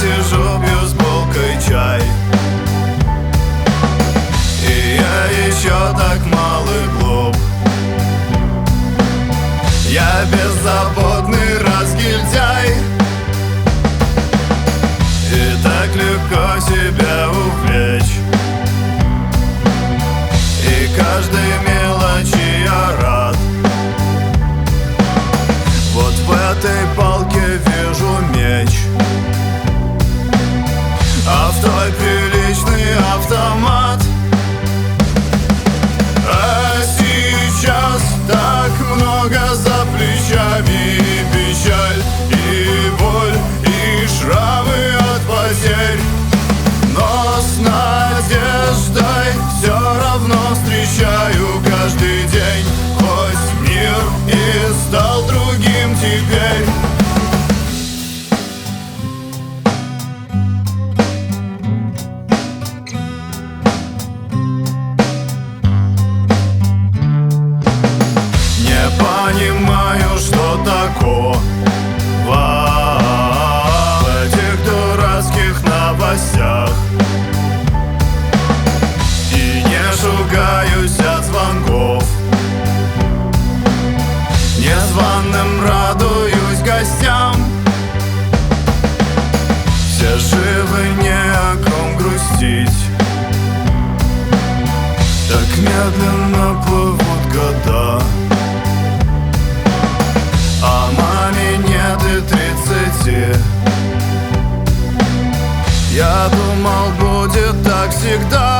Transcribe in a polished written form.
сижу, пью с булкой чай. И я еще так мал и глуп. Я беззаботный разгильдяй, и так легко себя увлечь. И каждой мелочи я рад. Вот в этой палке вижу меч, а в той приличный автомат. А сейчас так много за плечами и печаль, и боль, и шрамы от потерь. Но с надеждой все равно встречаю каждый день, хоть мир и стал другим теперь. Не понимаю, что такого в этих дурацких новостях, и не шугаюсь от звонков. Незваным радуюсь гостям. Все живы, не о ком грустить. Так медленно плывут года, а маме нет и 30. Я думал, будет так всегда.